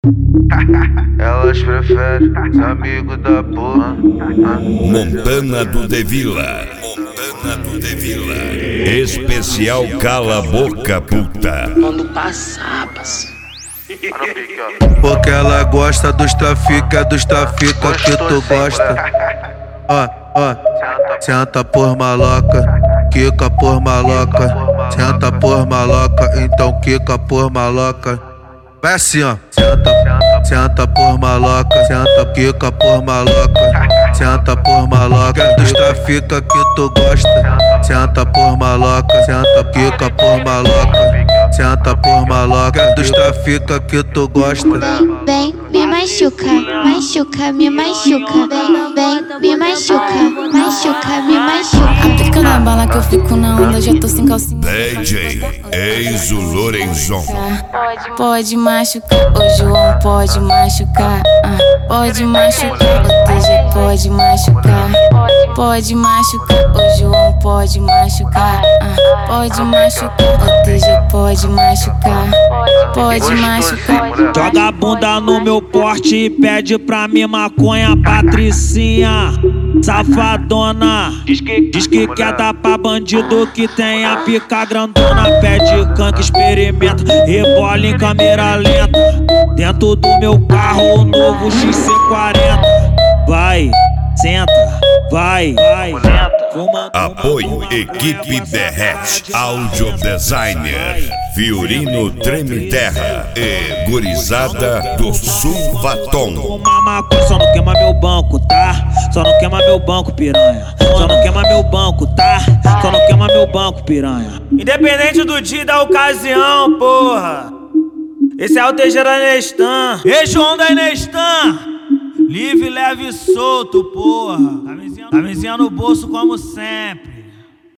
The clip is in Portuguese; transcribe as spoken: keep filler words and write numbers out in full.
Elas preferem os amigos da porra. Montana do Devila. Montana do Devila. Especial Cala a Boca Puta. Quando passar, parceiro. Porque ela gosta dos trafica, dos trafica que tu gosta. Ó, ó, senta por maloca, quica por maloca. Senta por maloca, então quica por maloca. Vai assim, ó. Senta, senta por maloca, senta, quica por maloca. Senta por maloca, dos trafica que tu gosta. Senta por maloca, senta, quica por maloca. Senta por maloca, dos trafica que tu gosta. Vem, me machuca, machuca, me machuca. Vem, vem, me machuca, machuca, me machuca. Aplica na bala que eu fico na onda, já tô sem calcinha. D J Enzo Lorenzon. Pode machucar, o João pode machucar. Ah, pode machucar, o T G pode machucar. Pode machucar, o João pode machucar. Ah, pode machucar, o T G pode machucar. Pode machucar. Joga a bunda no meu porte e pede pra mim maconha, Patricinha, safadona. Diz que, diz que quer dar pra bandido que tem a pica grandona. Pede canque, experimenta, rebola em câmera lenta. Dentro do meu carro, o novo X C quarenta. Vai, senta, vai, vai, senta. Apoio Equipe Derrete, Audio Designer, Fiorino Treme Terra e Gurizada do Sulvaton. Uma maconha, só não queima meu banco, tá? Só não queima meu banco, piranha. Só não queima meu banco, tá? Só não queima meu banco, piranha. Independente do dia e da ocasião, porra. Esse é o Teixeira Nestan. Ei, João da Nestan. Livre, leve e solto, porra. Camisinha no bolso como sempre.